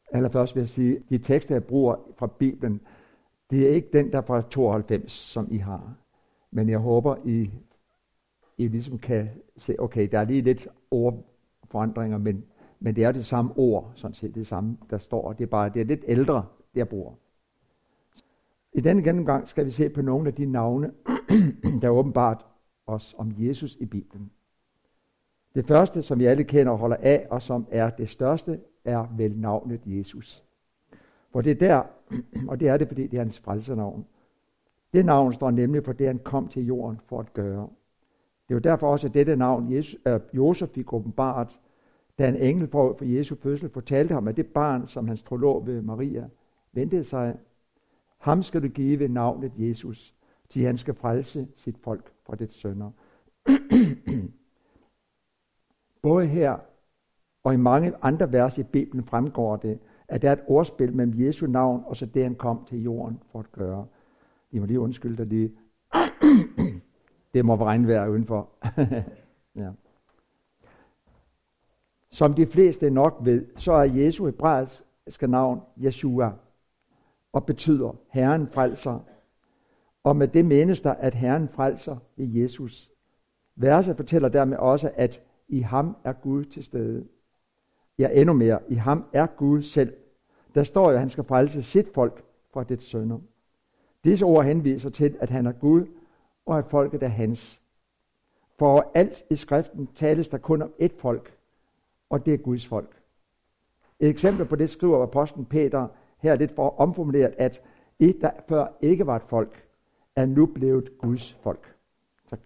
Allerførst vil jeg sige, de tekster, jeg bruger fra Bibelen, det er ikke den, der er fra 92, som I har. Men jeg håber, I ligesom kan se, okay, der er lige lidt ordforandringer, men det er det samme ord, sådan set det samme, der står. Det er lidt ældre, det jeg bruger. I denne gennemgang skal vi se på nogle af de navne, der åbenbart os om Jesus i Bibelen. Det første, som vi alle kender og holder af, og som er det største, er vel navnet Jesus. For det er der, og det er det, fordi det er hans frelsernavn. Det navn står nemlig for det, han kom til jorden for at gøre. Det er jo derfor også, at dette navn Josef fik åbenbart, da en engel for Jesu fødsel fortalte ham, at det barn, som hans trolog ved Maria ventede sig, ham skal du give navnet Jesus, til han skal frelse sit folk fra dets synder. Både her og i mange andre vers i Bibelen fremgår det, at der er et ordspil mellem Jesu navn og så det, han kom til jorden for at gøre. I må lige undskylde dig lige. Det må regnvejr udenfor. Ja. Som de fleste nok ved, så er Jesu hebraiske navn Yeshua, og betyder Herren frelser. Og med det menes der, at Herren frelser ved Jesus. Verset fortæller dermed også, at i ham er Gud til stede. Ja, endnu mere, i ham er Gud selv. Der står jo, at han skal frelse sit folk fra dets synder. Disse ord henviser til, at han er Gud, og at folket er hans. For alt i skriften tales der kun om ét folk, og det er Guds folk. Et eksempel på det skriver apostlen Peter her lidt for omformuleret, at et, der før ikke var et folk, er nu blevet Guds folk. Tak.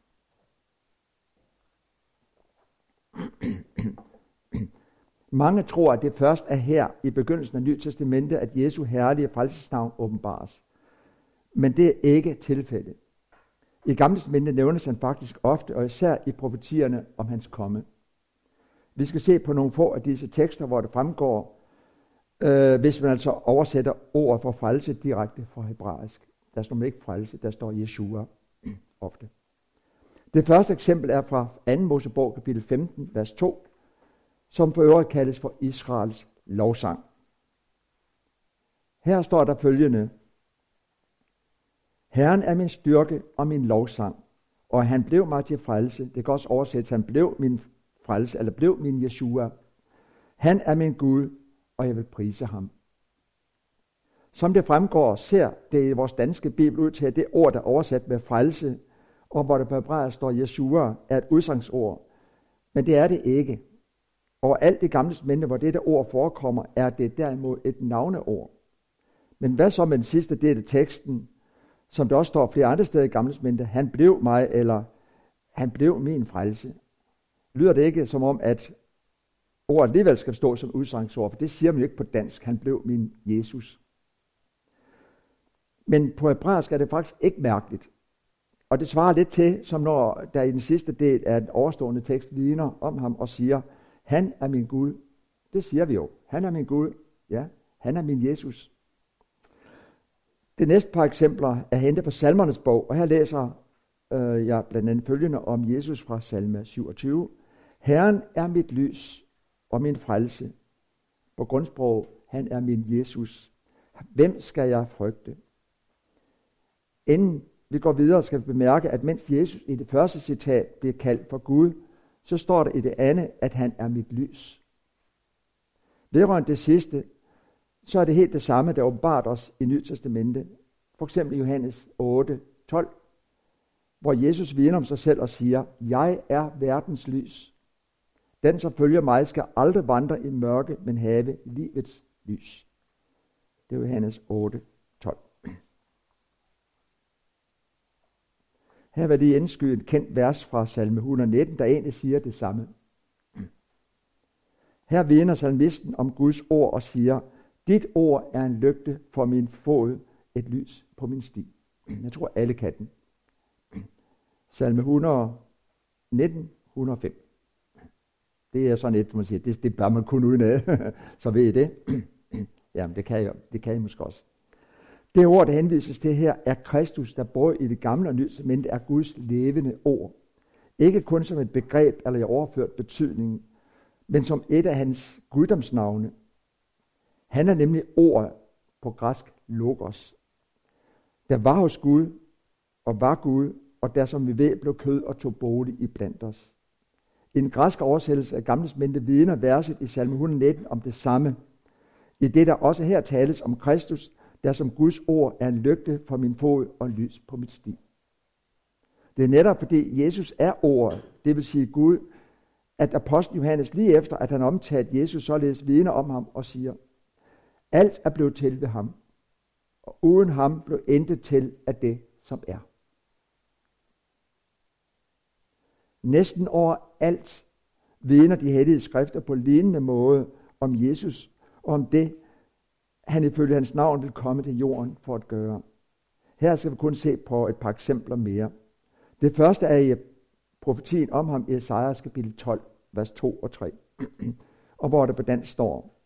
Mange tror, at det først er her i begyndelsen af Nye Testamente, at Jesu herlige frelsesnavn åbenbares. Men det er ikke tilfældet. I Gamle Testamente nævnes han faktisk ofte, og især i profetierne om hans komme. Vi skal se på nogle få af disse tekster, hvor det fremgår, hvis man altså oversætter ordet for frelse direkte fra hebraisk. Der står ikke frelse, der står Yeshua ofte. Det første eksempel er fra 2. Mosebog, kapitel 15, vers 2, som for øvrigt kaldes for Israels lovsang. Her står der følgende: Herren er min styrke og min lovsang, og han blev mig til frelse. Det kan også oversættes, han blev min frelse, eller blev min Yeshua. Han er min Gud, og jeg vil prise ham. Som det fremgår, ser det i vores danske bibel ud til, at det ord, der er oversat med frelse, og hvor det på hebraisk står Yeshua, er et udsangsord. Men det er det ikke. Og alt det gamle testamente, hvor dette ord forekommer, er det derimod et navneord. Men hvad så med den sidste del af teksten, som der også står flere andre steder i gamle testamente, han blev mig, eller han blev min frelse? Lyder det ikke som om, at ordet alligevel skal stå som udsangsord, for det siger man jo ikke på dansk, han blev min Jesus. Men på hebraisk er det faktisk ikke mærkeligt. Og det svarer lidt til, som når der i den sidste del af den overstående tekst vidner om ham og siger, han er min Gud. Det siger vi jo. Han er min Gud. Ja, han er min Jesus. Det næste par eksempler er hentet på Salmernes bog, og her læser jeg blandt andet følgende om Jesus fra salme 27. Herren er mit lys og min frelse. På grundsprog, han er min Jesus. Hvem skal jeg frygte? Inden vi går videre, skal vi bemærke, at mens Jesus i det første citat bliver kaldt for Gud, så står der i det andet, at han er mit lys. Vedrørende det sidste, så er det helt det samme, der åbenbart os i Nyt Testamente. For eksempel i Johannes 8:12, hvor Jesus vidner om sig selv og siger, jeg er verdens lys. Den, som følger mig, skal aldrig vandre i mørke, men have livets lys. Det er Johannes 8:12. Her vil lige indskyde et kendt vers fra salme 119, der egentlig siger det samme. Her vidner salmisten om Guds ord og siger, dit ord er en lygte for min fod, et lys på min sti. Jeg tror alle kan den. Salme 119, 105. Det er sådan et, man siger, det bør man kun uden af, så ved I det. Jamen det kan I måske også. Det ord, der henvises til her, er Kristus, der både i det gamle og nye testamente er Guds levende ord. Ikke kun som et begreb eller i overført betydning, men som et af hans guddomsnavne. Han er nemlig ordet på græsk logos, der var hos Gud og var Gud, og der som vi ved blev kød og tog bolig i blandt os. I en græsk oversættelse af Gamle Testamente vidner verset i salme 119 om det samme, i det der også her tales om Kristus, der som Guds ord er en lygte for min fod og lys på mit sti. Det er netop fordi Jesus er ordet, det vil sige Gud, at apostlen Johannes lige efter, at han omtalte Jesus, således vidner om ham og siger, alt er blevet til ved ham, og uden ham blev intet til af det, som er. Næsten overalt vidner de hellige skrifter på lignende måde om Jesus, og om det, han ifølge hans navn vil komme til jorden for at gøre. Her skal vi kun se på et par eksempler mere. Det første er i profetien om ham i Esajas kapitel 12, vers 2 og 3, og hvor det på dansk står: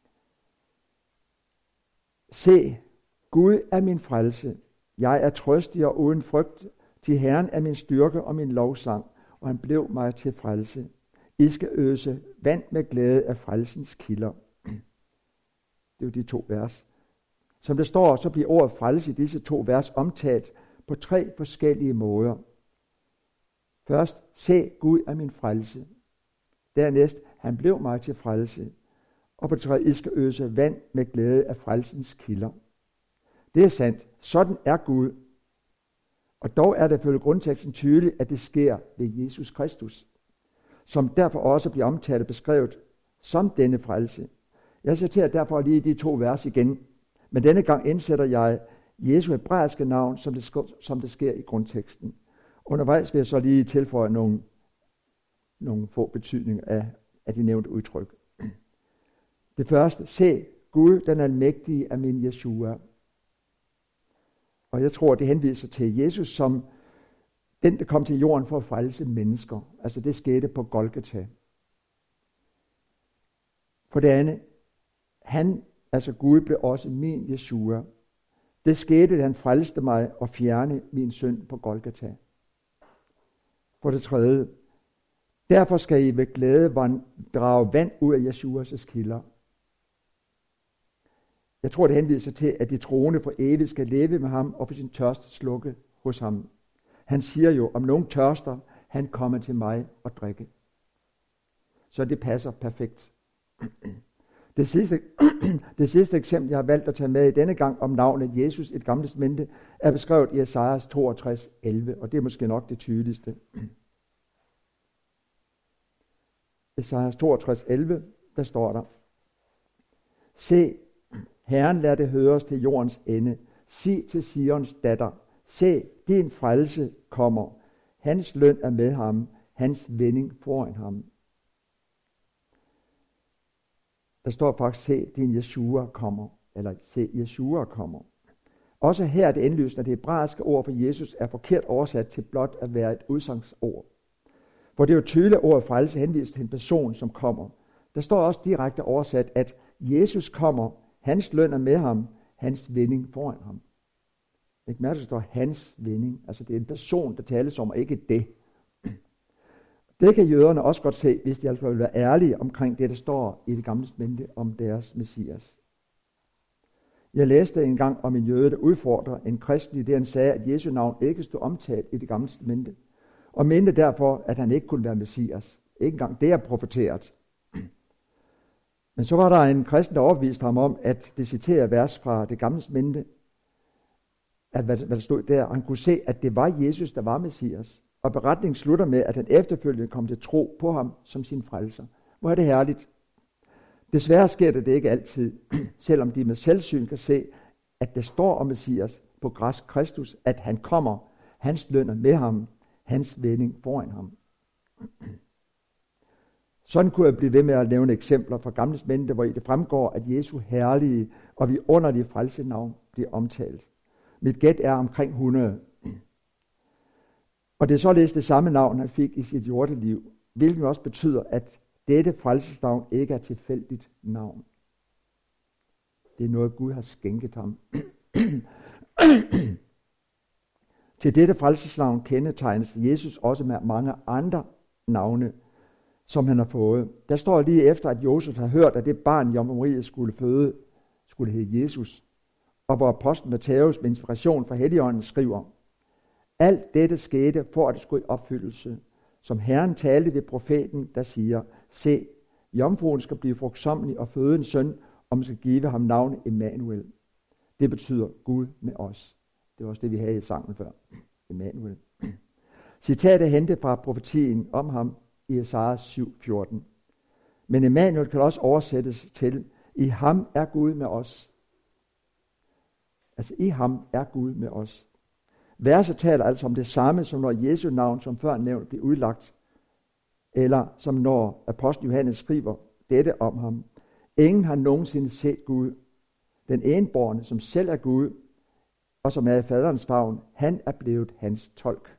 Se, Gud er min frelse, jeg er trøstig og uden frygt, til Herren er min styrke og min lovsang, og han blev mig til frelse. I skal øse vand med glæde af frelsens kilder. Det er jo de 2 vers. Som det står, så bliver ordet frelse i disse 2 vers omtalt på 3 forskellige måder. Først, se, Gud er min frelse. Dernæst, han blev mig til frelse. Og på 3, I skal øse vand med glæde af frelsens kilder. Det er sandt. Sådan er Gud. Og dog er det ifølge grundteksten tydeligt, at det sker ved Jesus Kristus, som derfor også bliver omtalt og beskrevet som denne frelse. Jeg citerer derfor lige de 2 vers igen, men denne gang indsætter jeg Jesu hebraiske navn, som det sker i grundteksten. Undervejs vil jeg så lige tilføje nogle få betydninger af de nævnte udtryk. Det første, se, Gud den almægtige er min Jeshua. Og jeg tror, det henviser til Jesus som den, der kom til jorden for at frelse mennesker. Altså det skete på Golgata. For det andet, han, altså Gud, blev også min Jeshua. Det skete, da han frelste mig og fjernede min synd på Golgata. For det tredje, derfor skal I ved glæde drage vand ud af Jeshuas kilder. Jeg tror, det henviser til, at de troende for evigt skal leve med ham og for sin tørst slukke hos ham. Han siger jo, om nogen tørster, han kommer til mig og drikke. Så det passer perfekt. Det sidste eksempel, jeg har valgt at tage med i denne gang om navnet Jesus i Det Gamle Testamente, er beskrevet i Esajas 62, 11, og det er måske nok det tydeligste. Esajas 62, 11, der står der: Se, Herren lader det høres til jordens ende. Sig til Sions datter, se, din frelse kommer. Hans løn er med ham, hans vending foran ham. Der står faktisk, se, din Jeshua kommer, eller se, Jeshua kommer. Også her er det indlysende, at det hebraiske ord for Jesus er forkert oversat til blot at være et udsagnsord. For det er jo tydeligt, at ordet frelse henviser til en person, som kommer. Der står også direkte oversat, at Jesus kommer, hans løn er med ham, hans vending foran ham. Ikke mærke, der står hans vending. Altså det er en person, der tales om, og ikke det. Det kan jøderne også godt se, hvis de altså vil være ærlige omkring det, der står i Det Gamle Testamente om deres Messias. Jeg læste engang om en jøde, der udfordrer en kristen i det, han sagde, at Jesu navn ikke stod omtalt i Det Gamle Testamente, og mente derfor, at han ikke kunne være Messias. Ikke engang det er profeteret. Men så var der en kristen, der overbeviste ham om, at det citerer vers fra Det Gamle Testamente, at hvad der stod der, og han kunne se, at det var Jesus, der var Messias. Og beretningen slutter med, at han efterfølgende kom til tro på ham som sin frelser. Hvor er det herligt. Desværre sker det ikke altid, selvom de med selvsyn kan se, at det står om Messias på græsk Kristus, at han kommer, hans løn er med ham, hans vending foran ham. Sådan kunne jeg blive ved med at nævne eksempler fra Gamle Testamente, hvor det fremgår, at Jesu herlige og vidunderlige frelsenavn bliver omtalt. Mit gæt er omkring 100. Og det er således det samme navn, han fik i sit jordeliv, hvilket også betyder, at dette frelsesnavn ikke er tilfældigt navn. Det er noget, Gud har skænket ham. Til dette frelsesnavn kendetegnes Jesus også med mange andre navne, som han har fået. Der står lige efter, at Josef har hørt, at det barn, Jomfru Maria skulle føde, skulle hedde Jesus, og hvor apostlen Matthæus med inspiration fra Helligånden skriver, alt dette skete for at det skulle i opfyldelse, som Herren talte ved profeten, der siger, se, jomfruen skal blive frugtsommelig og føde en søn, og man skal give ham navnet Emmanuel. Det betyder Gud med os. Det var også det, vi havde i sangen før. Emmanuel. Citatet er hentet fra profetien om ham i Esajas 7:14. Men Emmanuel kan også oversættes til, i ham er Gud med os. Altså i ham er Gud med os. Verset taler altså om det samme, som når Jesu navn, som før nævnt, bliver udlagt. Eller som når apostel Johannes skriver dette om ham. Ingen har nogensinde set Gud. Den enbårne, som selv er Gud, og som er i faderens favn, han er blevet hans tolk.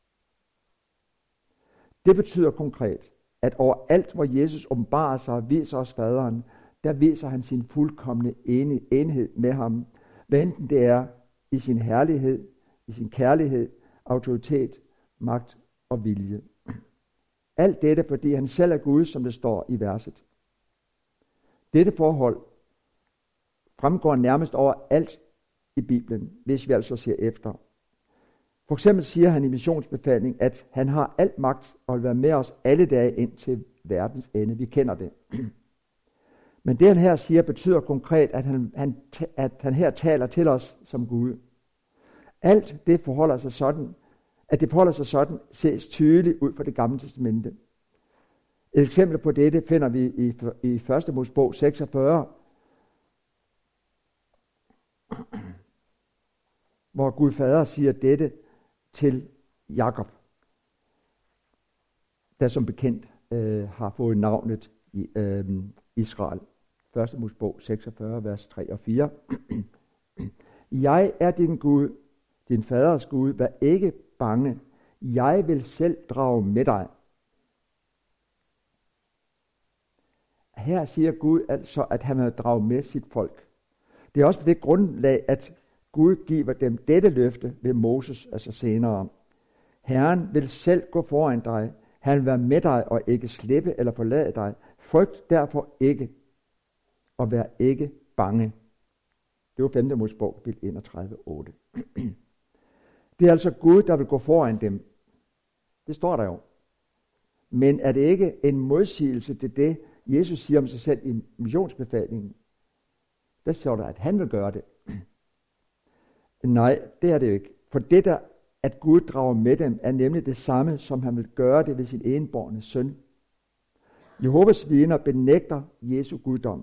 Det betyder konkret, at overalt, hvor Jesus åbenbarer sig og viser os faderen, der viser han sin fuldkomne enhed med ham, hvad enten det er i sin herlighed, i sin kærlighed, autoritet, magt og vilje. Alt dette, fordi han selv er Gud, som det står i verset. Dette forhold fremgår nærmest over alt i Bibelen, hvis vi altså ser efter. For eksempel siger han i missionsbefalingen, at han har alt magt og vil være med os alle dage ind til verdens ende. Vi kender det. Men det han her siger betyder konkret, at han her taler til os som Gud. Alt det forholder sig sådan, ses tydeligt ud fra det gamle testamente. Et eksempel på dette finder vi i 1. Mosebog 46, hvor Gud Fader siger dette til Jakob, der som bekendt har fået navnet Israel. 1. Mosebog 46, vers 3 og 4. Jeg er din Gud, din faders Gud, vær ikke bange. Jeg vil selv drage med dig. Her siger Gud altså, at han vil drage med sit folk. Det er også på det grundlag, at Gud giver dem dette løfte ved Moses, altså senere. Herren vil selv gå foran dig. Han vil være med dig og ikke slippe eller forlade dig. Frygt derfor ikke, og vær ikke bange. Det var 5. Mosebog, kapitel 31, 8. Det er altså Gud, der vil gå foran dem. Det står der jo. Men er det ikke en modsigelse til det, Jesus siger om sig selv i missionsbefalingen? Der står der, at han vil gøre det. Nej, det er det jo ikke. For det der, at Gud drager med dem, er nemlig det samme, som han vil gøre det ved sin enbårne søn. Jehovas vidner benægter Jesu guddom.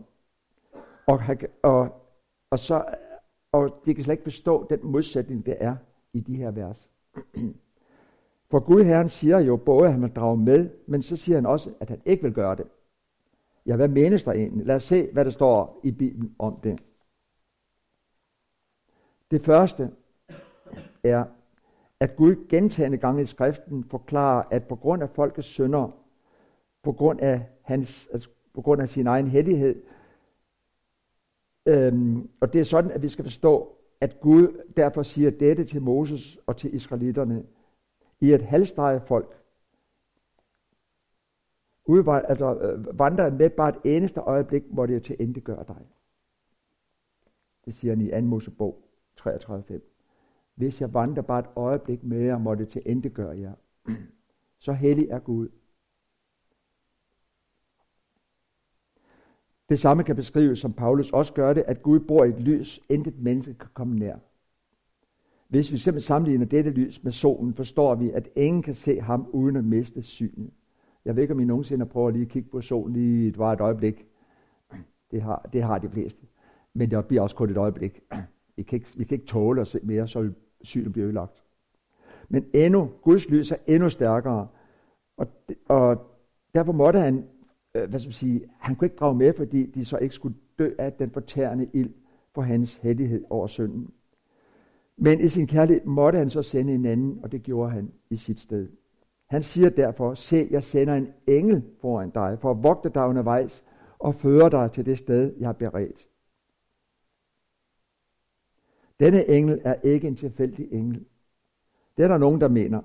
Og de kan slet ikke forstå den modsætning, der er i de her vers. For Gud Herren siger jo både, at han vil drage med, men så siger han også, at han ikke vil gøre det. Ja, hvad menes der egentlig? Lad os se, hvad der står i Bibelen om det. Det første er, at Gud gentagne gange i skriften forklarer, at på grund af folkets synder, på grund af sin egen hellighed, og det er sådan, at vi skal forstå, at Gud derfor siger dette til Moses og til israelitterne, i et halvstreget folk, vandrer med bare et eneste øjeblik, hvor det er til ende gør dig. Det siger han i 2. Mosebog 33:5. Hvis jeg vandrer bare et øjeblik med jer, må det til ende gøre jer. Så hellig er Gud. Det samme kan beskrives, som Paulus også gør det, at Gud bor i et lys, intet menneske kan komme nær. Hvis vi simpelthen sammenligner dette lys med solen, forstår vi, at ingen kan se ham uden at miste synet. Jeg ved ikke, om I nogensinde prøver lige at kigge på solen lige et øjeblik. Det har de fleste. Men det bliver også kun et øjeblik. Vi kan ikke tåle at se mere, så synet bliver ødelagt. Men Guds lys er endnu stærkere. Og derfor måtte han, han kunne ikke drage med, fordi de så ikke skulle dø af den fortærende ild for hans hellighed over synden. Men i sin kærlighed måtte han så sende en anden, og det gjorde han i sit sted. Han siger derfor, se, jeg sender en engel foran dig, for at vogte dig undervejs, og føre dig til det sted, jeg har beredt. Denne engel er ikke en tilfældig engel. Det er der nogen, der mener.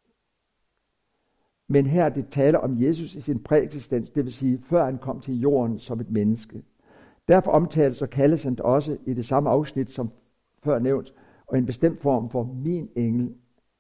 Men her det taler om Jesus i sin præeksistens, det vil sige, før han kom til jorden som et menneske. Derfor omtales og kaldes han også i det samme afsnit som før nævnt, og en bestemt form for min engel.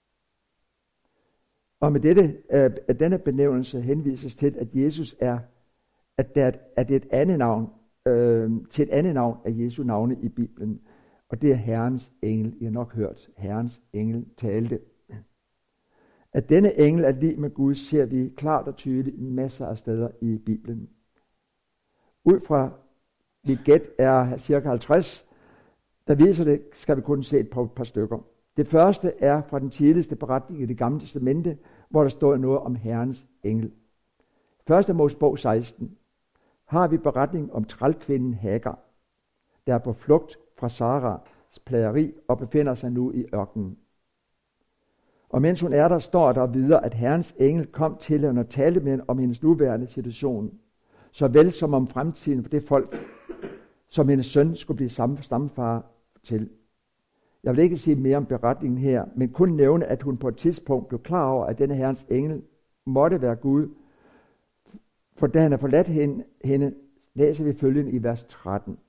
Og med denne benævnelse henvises til, at Jesus er, at det er et andet navn, til et andet navn af Jesu navne i Bibelen. Og det er Herrens engel. I har nok hørt Herrens engel talte. At denne engel er lig med Gud, ser vi klart og tydeligt masser af steder i Bibelen. Ud fra mit gæt er cirka 50, der viser det, skal vi kun se et par stykker. Det første er fra den tidligste beretning i Det Gamle Testamente, hvor der står noget om Herrens engel. 1. Mosebog 16 har vi beretning om trælkvinden Hagar, der er på flugt fra Saras plageri og befinder sig nu i ørkenen. Og mens hun er der, står der videre, at Herrens engel kom til hende og talte med hende om hendes nuværende situation, såvel som om fremtiden for det folk, som hendes søn skulle blive stamfar til. Jeg vil ikke sige mere om beretningen her, men kun nævne, at hun på et tidspunkt blev klar over, at denne Herrens engel måtte være Gud. For da han har forladt hende, læser vi følgende i vers 13.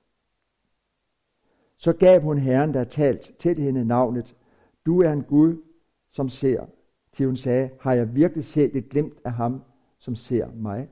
Så gav hun Herren, der talt til hende, navnet: Du er en Gud, som ser. Til hun sagde: Har jeg virkelig set et glimt af ham, som ser mig?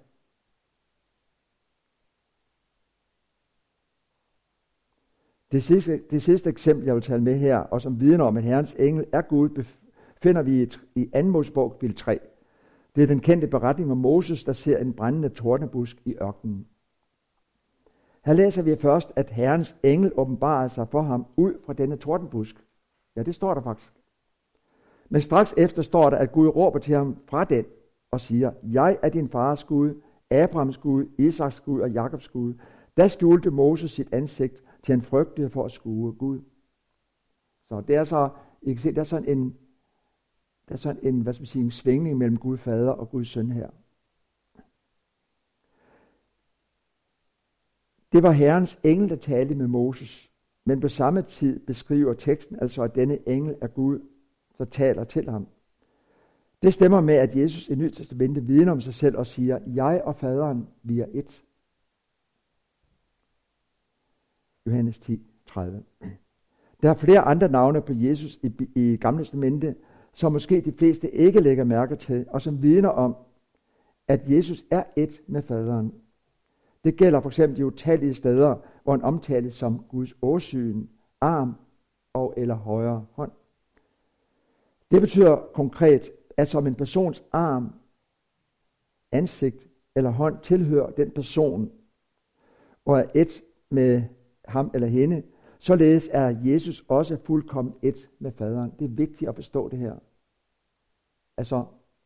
Det sidste eksempel, jeg vil tale med her, og som vidner om, at Herrens engel er Gud, finder vi i 2. Mosebog, kapitel 3. Det er den kendte beretning om Moses, der ser en brændende tornebusk i ørkenen. Her læser vi først, at Herrens engel åbenbarer sig for ham ud fra denne tordenbusk. Ja, det står der faktisk. Men straks efter står der, at Gud råber til ham fra den og siger: Jeg er din fars Gud, Abrahams Gud, Isaks Gud og Jakobs Gud. Der skjulte Moses sit ansigt, til han frygtede for at skue Gud. Så det er så, I kan se, der er sådan en, hvad skal man sige, en svingning mellem Gud Fader og Guds Søn her. Det var Herrens engel, der talte med Moses, men på samme tid beskriver teksten altså, at denne engel er Gud, der taler til ham. Det stemmer med, at Jesus i Nyt Testamente vidner om sig selv og siger: Jeg og Faderen, vi er ét. Johannes 10:30. Der er flere andre navne på Jesus i Gamle Testamente, som måske de fleste ikke lægger mærke til, og som vidner om, at Jesus er ét med Faderen. Det gælder for eksempel de utallige steder, hvor han omtales som Guds åsyn, arm og eller højre hånd. Det betyder konkret, at som en persons arm, ansigt eller hånd tilhører den person, og er ét med ham eller hende, således er Jesus også fuldkommen ét med Faderen. Det er vigtigt at forstå det her. Altså,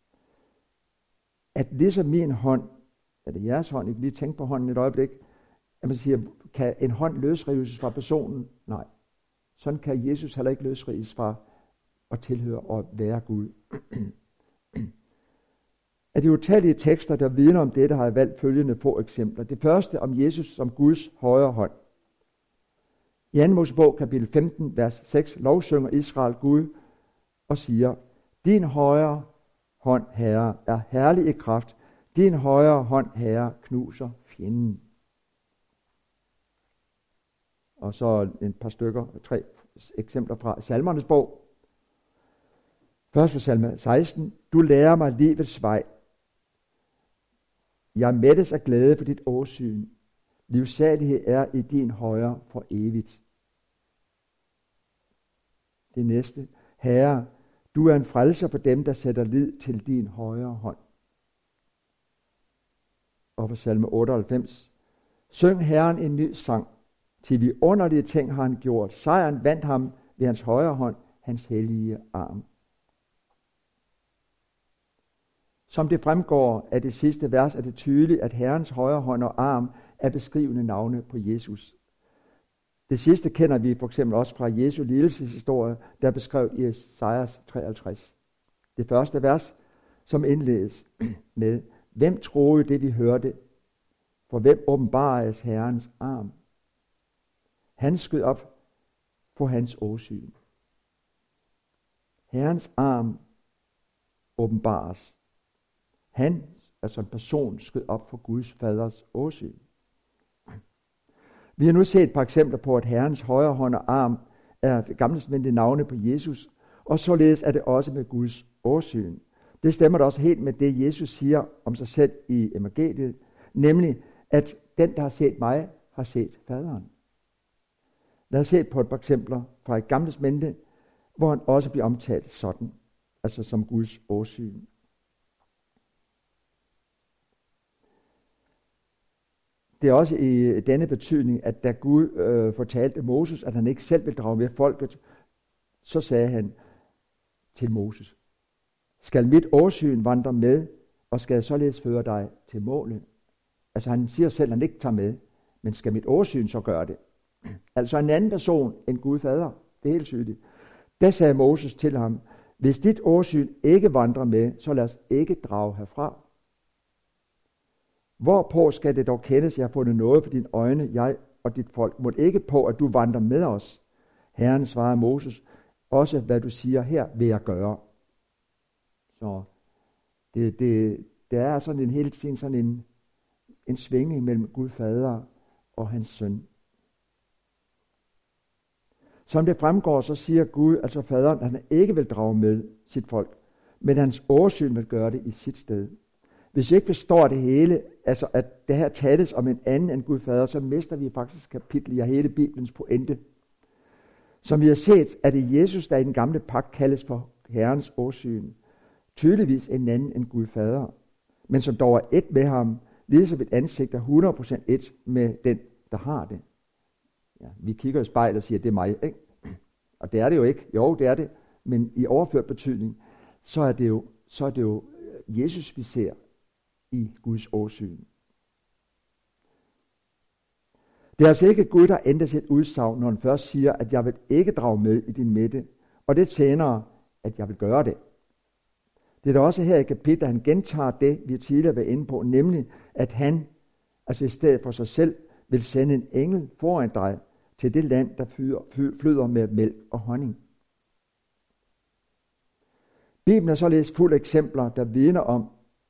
at ligesom min hånd, eller jeres hånd, I kan lige tænke på hånden et øjeblik, at man siger, kan en hånd løsrives fra personen? Nej. Sådan kan Jesus heller ikke løsrives fra at tilhøre og være Gud. Af de utallige tekster, der vidner om dette, har jeg valgt følgende få eksempler. Det første om Jesus som Guds højre hånd. I 2. Mosebog, kapitel 15, vers 6, lovsynger Israel Gud og siger: Din højre hånd, Herre, er herlig i kraft. Din højre hånd, Herre, knuser fjenden. Og så et par stykker, 3 eksempler fra Salmernes bog. Først fra salme 16. Du lærer mig livets vej. Jeg mættes af glæde for dit åsyn. Livsalighed er i din højre for evigt. Det næste. Herre, du er en frelser for dem, der sætter lid til din højre hånd. Og fra salme 98. Syng Herren en ny sang. Til de underlige ting har han gjort. Sejren vandt ham ved hans højre hånd, hans hellige arm. Som det fremgår af det sidste vers, er det tydeligt, at Herrens højre hånd og arm er beskrivende navne på Jesus. Det sidste kender vi for eksempel også fra Jesu lidelseshistorie, der er beskrevet i Esajas 53. Det første vers, som indledes med: Hvem troede det, vi hørte? For hvem åbenbaredes Herrens arm? Han skød op på hans åsyn. Herrens arm åbenbares. Han, altså en person, skød op for Guds faders åsyn. Vi har nu set et par eksempler på, at Herrens højre hånd og arm er det gamle testamentlige navne på Jesus, og således er det også med Guds åsyn. Det stemmer da også helt med det, Jesus siger om sig selv i evangeliet, nemlig at den, der har set mig, har set faderen. Lad os se på et par eksempler fra et gamle testamente, hvor han også bliver omtalt sådan, altså som Guds åsyn. Det er også i denne betydning, at da Gud fortalte Moses, at han ikke selv ville drage med folket, så sagde han til Moses, skal mit åsyn vandre med, og skal jeg således føre dig til målet? Altså han siger selv, at han ikke tager med, men skal mit åsyn så gøre det? Altså en anden person end Gud fader, det er helt tydeligt. Da sagde Moses til ham, hvis dit åsyn ikke vandrer med, så lad os ikke drage herfra. Hvorpå skal det dog kendes, jeg har fundet noget for dine øjne, jeg og dit folk, må ikke på, at du vandrer med os. Herren svarede Moses, også hvad du siger her, vil jeg gøre. Så det er sådan en hele tiden sådan en svingning mellem Gud fader og hans søn. Som det fremgår, så siger Gud, altså faderen, at han ikke vil drage med sit folk, men hans åsyn vil gøre det i sit sted. Hvis vi ikke forstår det hele, altså at det her tales om en anden end Gud fader, så mister vi faktisk kapitlet i hele Bibelens pointe. Som vi har set, er det Jesus, der i den gamle pagt kaldes for Herrens åsyn. Tydeligvis en anden end Gud fader, men som dog er et med ham, ligesom et ansigt er 100% et med den, der har det. Ja, vi kigger i spejlet og siger, det er mig, ikke? Og det er det jo ikke. Jo, det er det. Men i overført betydning, så er det jo Jesus, vi ser i Guds åsyn. Det er altså ikke Gud, der ændrer sit udsagn, når han først siger, at jeg vil ikke drage med i din midte, og det senere, at jeg vil gøre det. Det er da også her i kapitlet, han gentager det, vi tidligere var inde på, nemlig at han, altså i stedet for sig selv, vil sende en engel foran dig til det land, der flyder med mælk og honning. Bibelen er således fuld af eksempler, der vidner om,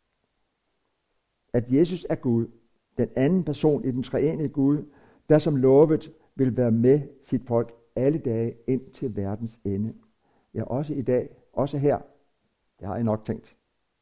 at Jesus er Gud, den anden person i den treenige Gud, der som lovet vil være med sit folk alle dage ind til verdens ende. Ja, også i dag, også her, det har jeg nok tænkt.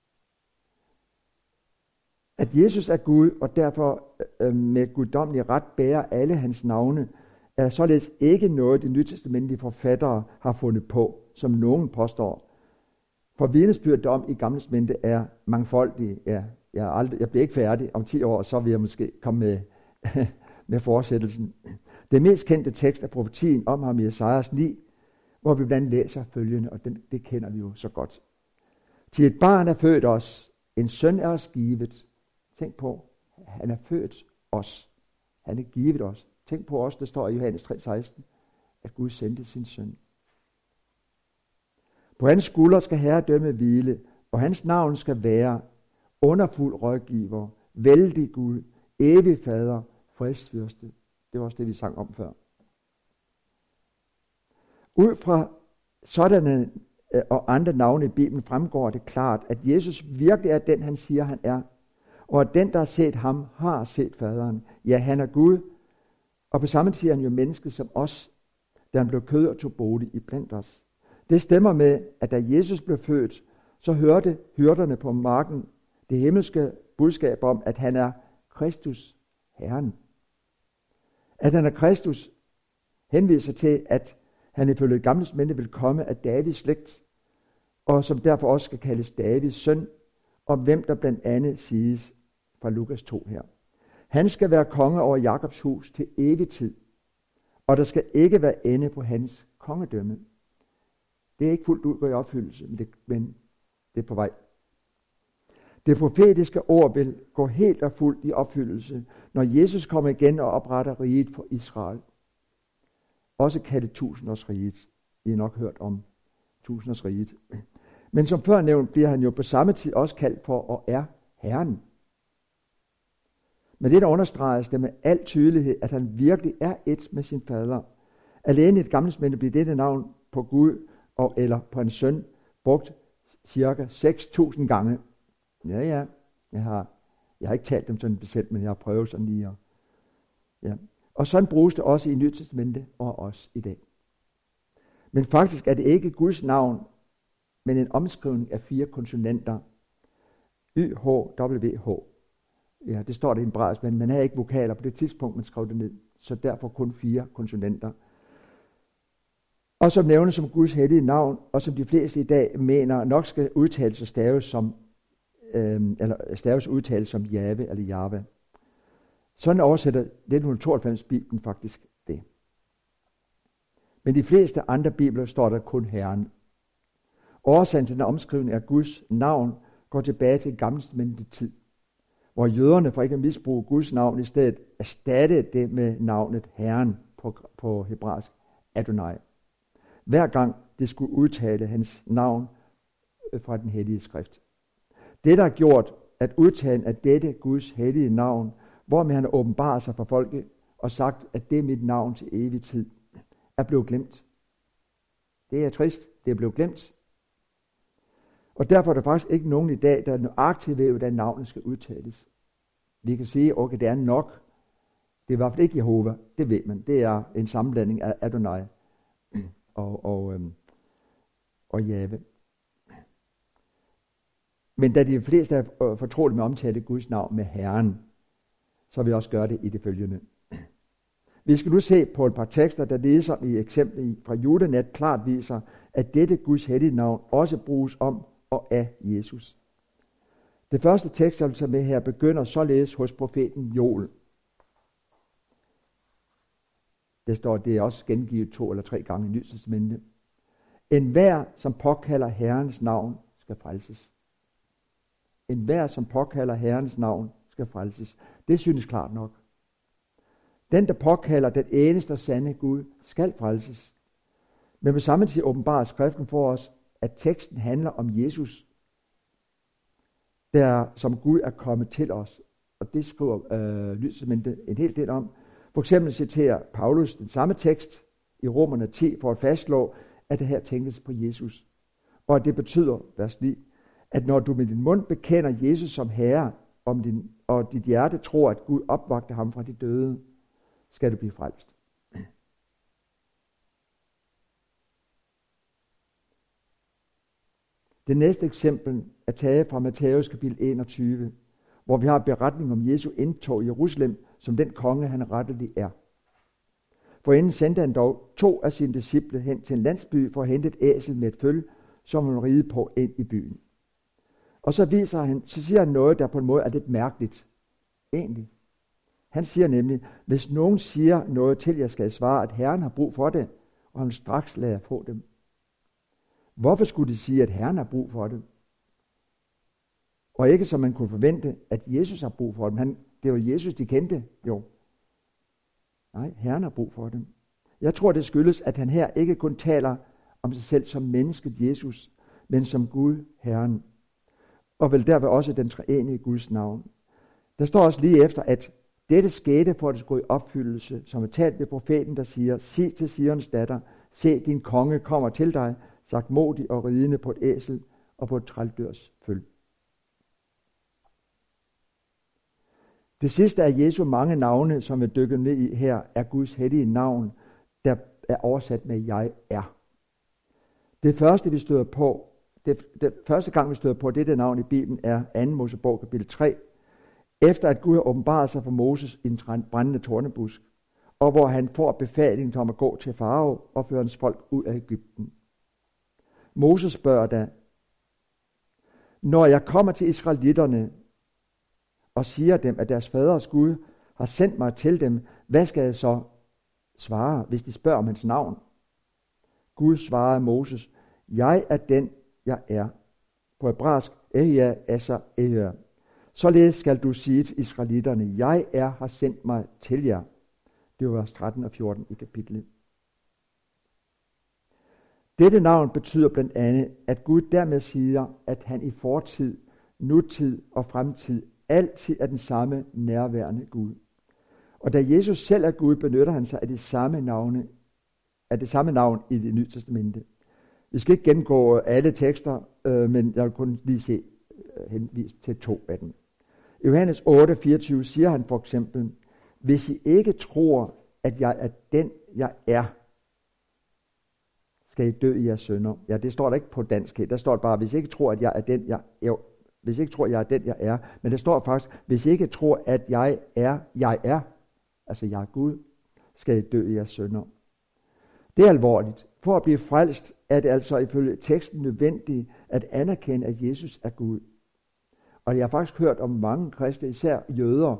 At Jesus er Gud, og derfor med guddommelig ret bærer alle hans navne, er således ikke noget, de nytestamentlige forfattere har fundet på, som nogen påstår. For vidnesbyrdet om i Gamle Testamente er mangfoldige. Ja, jeg bliver ikke færdig om 10 år, så vil jeg måske komme med fortsættelsen. Det mest kendte tekst er profetien om ham i Esajas 9, hvor vi blandt læser følgende, og det kender vi jo så godt. Til et barn er født os, en søn er os givet. Tænk på, han er født os. Han er givet os. Tænk på os, der står i Johannes 3:16, at Gud sendte sin søn. På hans skulder skal herredømme hvile, og hans navn skal være underfuld rådgiver, vældig Gud, evig fader, fredsfyrste. Det var også det, vi sang om før. Ud fra sådanne og andre navne i Bibelen fremgår det klart, at Jesus virkelig er den, han siger, han er. Og at den, der har set ham, har set faderen. Ja, han er Gud. Og på samme tid er han jo menneske som os, da han blev kød og tog bolig i blandt os. Det stemmer med, at da Jesus blev født, så hørte hyrderne på marken det himmelske budskab om, at han er Kristus, Herren. At han er Kristus henviser til, at han ifølge det gamle testamente vil komme af Davids slægt, og som derfor også skal kaldes Davids søn, om hvem der blandt andet siges fra Lukas 2 her. Han skal være konge over Jakobs hus til evig tid, og der skal ikke være ende på hans kongedømme. Det er ikke fuldt ud gået i opfyldelse, men det er på vej. Det profetiske ord vil gå helt og fuldt i opfyldelse, når Jesus kommer igen og opretter riget for Israel. Også kaldet tusindårsriget. I har nok hørt om tusindårsriget. Men som før nævnt bliver han jo på samme tid også kaldt for og er Herren. Men det der understreges det med al tydelighed, at han virkelig er et med sin fader. Alene i det gamle testamente bliver dette navn på Gud eller på hans søn brugt cirka 6.000 gange. Ja, jeg har ikke talt dem sådan bestemt, men jeg har prøvet sådan lige. Ja. Og sådan bruges det også i Nye Testamente og også i dag. Men faktisk er det ikke Guds navn, men en omskrivning af 4 konsonanter. Y, H, W, H. Ja, det står der i hebraisk, men man havde ikke vokaler på det tidspunkt, man skrev det ned. Så derfor kun 4 konsonanter. Og som nævnes som Guds hellige navn, og som de fleste i dag mener nok skal udtales og staves som Jave eller Java. Sådan oversætter 1992 Bibelen faktisk det. Men de fleste andre bibler står der kun Herren. Årsagen til den omskrivning af Guds navn går tilbage til gammeltestamentlig tid, hvor jøderne for ikke at misbruge Guds navn i stedet erstattede det med navnet Herren på hebraisk Adonai. Hver gang de skulle udtale hans navn fra den hellige skrift. Det der har gjort, at udtalen af dette Guds hellige navn, hvormed han åbenbarer sig for folket og sagt, at det er mit navn til evig tid, er blevet glemt. Det er trist, det er blevet glemt. Og derfor er der faktisk ikke nogen i dag, der er nøjagtigt ved, hvordan navnet skal udtales. Vi kan sige, okay, det er nok. Det er i hvert fald ikke Jehova, det ved man. Det er en sammenblanding af Adonai og Jave. Men da de fleste er fortrolige med at omtale Guds navn med Herren, så vil jeg også gøre det i det følgende. Vi skal nu se på et par tekster, der ligesom i eksemplet fra Judenet klart viser, at dette Guds hellige navn også bruges om og af Jesus. Det første tekst, jeg vil tage med her, begynder således hos profeten Joel. Det er også gengivet 2 eller 3 gange i Nye Testamente. Enhver, som påkalder Herrens navn, skal frelses. Enhver, som påkalder Herrens navn, skal frelses. Det synes klart nok. Den, der påkalder den eneste og sande Gud, skal frelses. Men på samme tid åbenbarer skriften for os, at teksten handler om Jesus, der som Gud er kommet til os. Og det skriver Nye Testamente en hel del om. For eksempel citerer Paulus den samme tekst i Romerne 10 for at fastslå, at det her tænkes på Jesus. Og at det betyder, vers 9, at når du med din mund bekender Jesus som Herre, og dit hjerte tror, at Gud opvagte ham fra de døde, skal du blive frelst. Det næste eksempel er taget fra Matthæus kapitel 21, hvor vi har beretning om Jesu indtog i Jerusalem, som den konge han rettelig er. For inden sendte han dog 2 af sine disciple hen til en landsby for at hente et æsel med et føl, som han ride på ind i byen. Og så siger han noget, der på en måde er lidt mærkeligt. Egentlig. Han siger nemlig, hvis nogen siger noget til jer, skal jeg svare, at Herren har brug for det, og han straks lader få dem. Hvorfor skulle de sige, at Herren har brug for det? Og ikke som man kunne forvente, at Jesus har brug for dem. Det var Jesus, de kendte jo. Nej, Herren har brug for dem. Jeg tror, det skyldes, at han her ikke kun taler om sig selv som mennesket Jesus, men som Gud, Herren. Og vel derved også den treenige Guds navn. Der står også lige efter, at dette skete for at det skulle i opfyldelse, som er talt ved profeten, der siger, sig til Sions datter, se din konge kommer til dig, sagt modig og ridende på et æsel og på et trældyrs føl. Det sidste af Jesu mange navne, som vi dykker ned i her, er Guds hellige navn, der er oversat med jeg er. Det første gang vi støder på dette navn i Bibelen er 2. Mosebog kapitel 3, efter at Gud har åbenbaret sig for Moses i en brændende tornebusk, og hvor han får befaling om at gå til Farao og føre hans folk ud af Egypten. Moses spørger da, når jeg kommer til israelitterne og siger dem, at deres faders Gud har sendt mig til dem, hvad skal jeg så svare, hvis de spørger om hans navn? Gud svarer Moses, jeg er den, jeg er. På hebraisk, Ehia, Asa, Ehia. Således skal du sige til israelitterne, jeg har sendt mig til jer. Det var vers 13 og 14 i kapitlet. Dette navn betyder blandt andet, at Gud dermed siger, at han i fortid, nutid og fremtid altid er den samme nærværende Gud. Og da Jesus selv er Gud, benytter han sig af det samme navn i Det Nye Testamente. Vi skal ikke gennemgå alle tekster, men jeg vil kun lige henvise til 2 af dem. I Johannes 8:24 siger han for eksempel, hvis I ikke tror, at jeg er den, jeg er, skal I dø i jeres synder. Ja, det står der ikke på dansk. Der står bare, hvis I ikke tror, at jeg er den, jeg er. Hvis I ikke tror, at jeg er den, jeg er. Men der står faktisk, hvis I ikke tror, at jeg er, altså jeg er Gud, skal I dø i jeres synder. Det er alvorligt. For at blive frelst, er det altså ifølge teksten nødvendigt at anerkende, at Jesus er Gud. Og jeg har faktisk hørt om mange kristne, især jøder,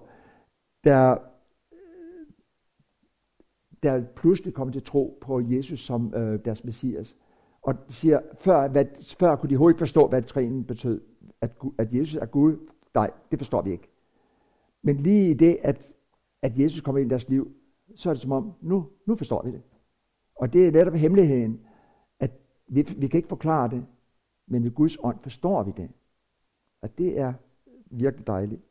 der pludselig kommer til tro på Jesus som deres messias. Og siger, før kunne de overhovedet ikke forstå, hvad træningen betød. At Jesus er Gud, nej, det forstår vi ikke. Men lige i det, at Jesus kommer ind i deres liv, så er det som om, nu forstår vi det. Og det er netop hemmeligheden, at vi kan ikke forklare det, men ved Guds ånd forstår vi det. Og det er virkelig dejligt.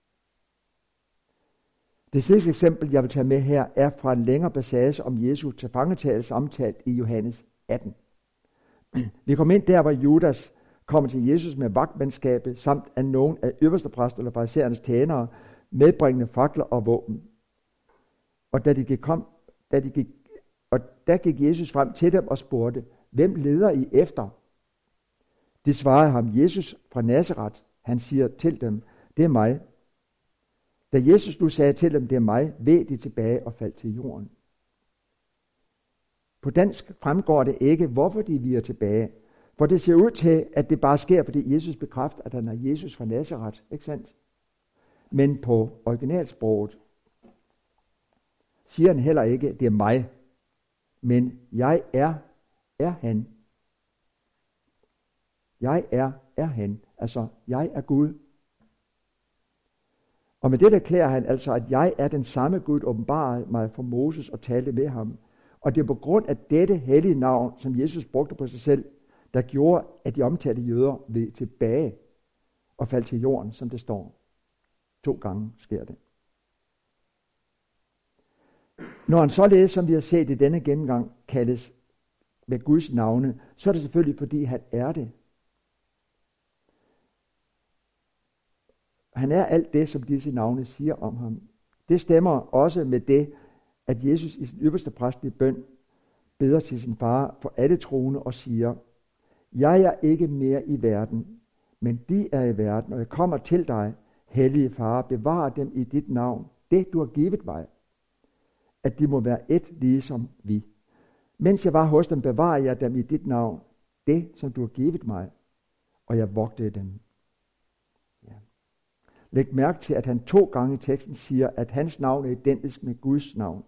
Det sidste eksempel, jeg vil tage med her, er fra en længere passage om Jesu tilfangetagelse omtalt i Johannes 18. Vi kommer ind der, hvor Judas kommer til Jesus med vagtmandskabet, samt af nogen af øverstepræster eller farisæernes tjenere, medbringende fakler og våben. Og der gik Jesus frem til dem og spurgte, hvem leder I efter? De svarede ham, Jesus fra Nazaret. Han siger til dem, det er mig. Da Jesus nu sagde til dem, det er mig, veg de tilbage og faldt til jorden. På dansk fremgår det ikke, hvorfor de viger tilbage. For det ser ud til, at det bare sker, fordi Jesus bekræfter, at han er Jesus fra Nazaret. Ikke sandt? Men på originalsproget siger han heller ikke, det er mig. Men jeg er han. Jeg er han. Altså, jeg er Gud. Og med det erklærer han altså, at jeg er den samme Gud, åbenbarede mig for Moses og talte med ham. Og det er på grund af dette hellige navn, som Jesus brugte på sig selv, der gjorde, at de omtalte jøder ved tilbage og faldt til jorden, som det står. 2 gange sker det. Når han således, som vi har set i denne gennemgang, kaldes med Guds navne, så er det selvfølgelig, fordi han er det. Han er alt det, som disse navne siger om ham. Det stemmer også med det, at Jesus i sin ypperste præstelige bøn beder til sin far for alle troende og siger, jeg er ikke mere i verden, men de er i verden, og jeg kommer til dig, hellige far, bevare dem i dit navn, det du har givet mig, at de må være et ligesom vi. Mens jeg var hos dem, bevarer jeg dem i dit navn, det som du har givet mig, og jeg vogtede dem. Ja. Læg mærke til, at han 2 gange i teksten siger, at hans navn er identisk med Guds navn.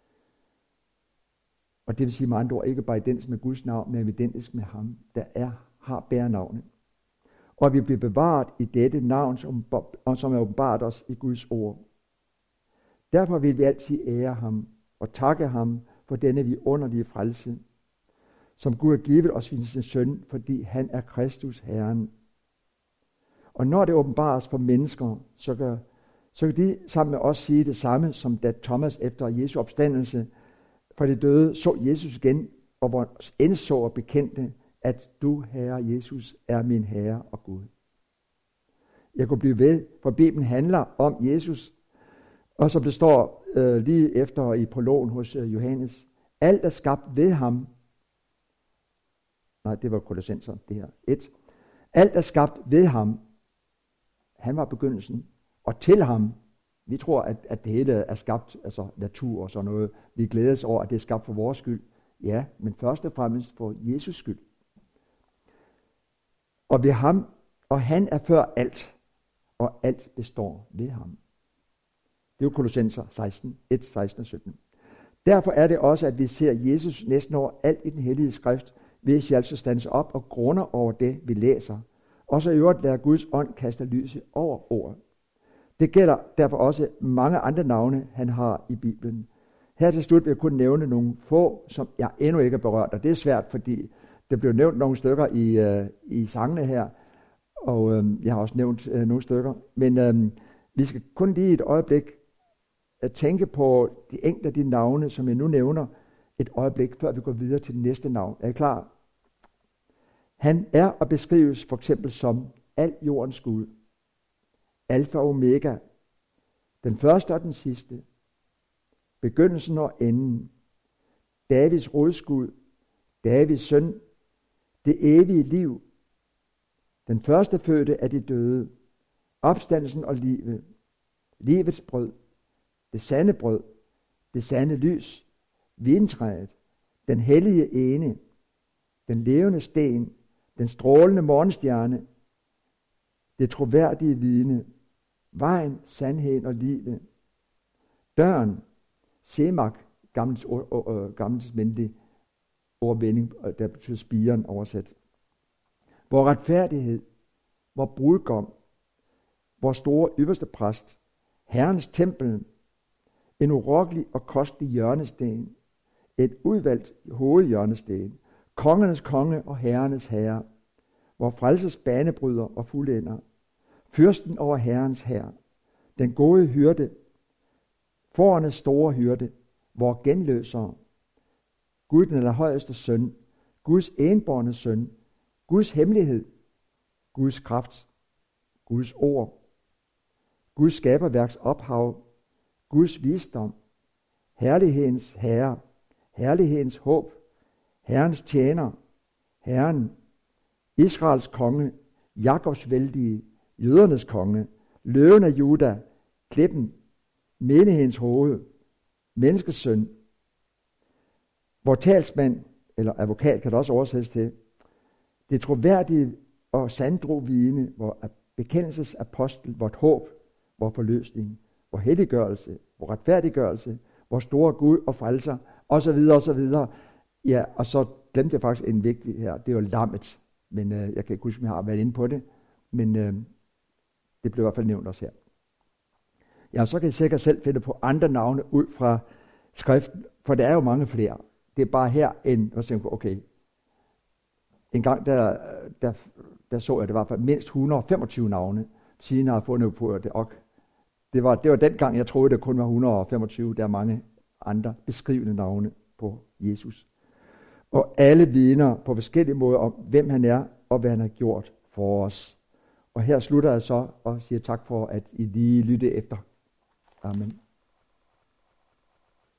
Og det vil sige med andre ord, ikke bare identisk med Guds navn, men identisk med ham, der bærer navnet. Og vi bliver bevaret i dette navn, som er åbenbart os i Guds ord. Derfor vil vi altid ære ham og takke ham for denne vidunderlige frelse, som Gud har givet os i sin søn, fordi han er Kristus Herren. Og når det åbenbares for mennesker, så kan de sammen med os sige det samme, som da Thomas efter Jesu opstandelse fra de døde så Jesus igen, og hvor indså og bekendte, at du, Herre Jesus, er min Herre og Gud. Jeg kunne blive ved, for Bibelen handler om Jesus, og som det står lige efter i prologen hos Johannes, alt er skabt ved ham. Nej, det var Kolossenser, det her. 1. Alt er skabt ved ham. Han var begyndelsen. Og til ham. Vi tror, at det hele er skabt, altså natur og sådan noget. Vi glædes over, at det er skabt for vores skyld. Ja, men først og fremmest for Jesus skyld. Og ved ham, og han er før alt, og alt består ved ham. Det er jo Kolossenser 16, 1, 16 og 17. Derfor er det også, at vi ser Jesus næsten over alt i den hellige skrift, hvis vi altså stands op og grunder over det, vi læser. Og så i øvrigt lader Guds ånd kaste lyset over ordet. Det gælder derfor også mange andre navne, han har i Bibelen. Her til slut vil jeg kun nævne nogle få, som jeg endnu ikke har berørt, og det er svært, fordi det blev nævnt nogle stykker i sangene her, og jeg har også nævnt nogle stykker. Men vi skal kun lige et øjeblik at tænke på de enkelte af de navne, som jeg nu nævner, et øjeblik, før vi går videre til det næste navn. Er I klar? Han er og beskrives for eksempel som al jordens Gud, alfa og omega, den første og den sidste, begyndelsen og enden, Davids rodskud, Davids søn, det evige liv, den første fødte af de døde, opstandelsen og livet, livets brød, det sande brød, det sande lys, vintræet, den hellige ene, den levende sten, den strålende morgenstjerne, det troværdige vidne, vejen, sandheden og livet, døren, semak, gammelt mindelig ordvending, der betyder spiren oversat. Vor retfærdighed, vor brudgom, vor store ypperste præst, Herrens tempel, en urokkelig og kostelig hjørnesten, et udvalgt hovedhjørnesten, kongernes konge og herrenes herre, vor frelses banebryder og fuldender, fyrsten over herrens herre, den gode hyrde, fårenes store hyrde, vor genløsere, Gud den allerhøjeste søn, Guds enbårne søn, Guds hemmelighed, Guds kraft, Guds ord, Guds skaberværks ophav, Guds visdom, herlighedens herre, herlighedens håb, Herrens tjener, Herren, Israels konge, Jakobs vældige, jødernes konge, løven af Juda, klippen, menighedens hoved, menneskets søn, vor talsmand, eller advokat kan det også oversættes til, det troværdige og sandro vidne, vor bekendelsesapostel, vort håb, vor forløsning, vor helliggørelse, vor retfærdiggørelse, vor store Gud og frelser, osv. osv. Ja, og så glemte jeg faktisk en vigtig her, det var lammet, men jeg kan ikke huske, om jeg har været inde på det, men det blev i hvert fald nævnt også her. Ja, så kan I sikkert selv finde på andre navne ud fra skriften, for der er jo mange flere. Det er bare her en, og tænker okay, en gang der så jeg, det var mindst 125 navne, siden jeg har fundet på det, og det var den gang, jeg troede, det kun var 125, der er mange andre beskrivende navne på Jesus. Og alle vidner på forskellige måder om, hvem han er, og hvad han har gjort for os. Og her slutter jeg så og siger tak for, at I lige lyttede efter. Amen.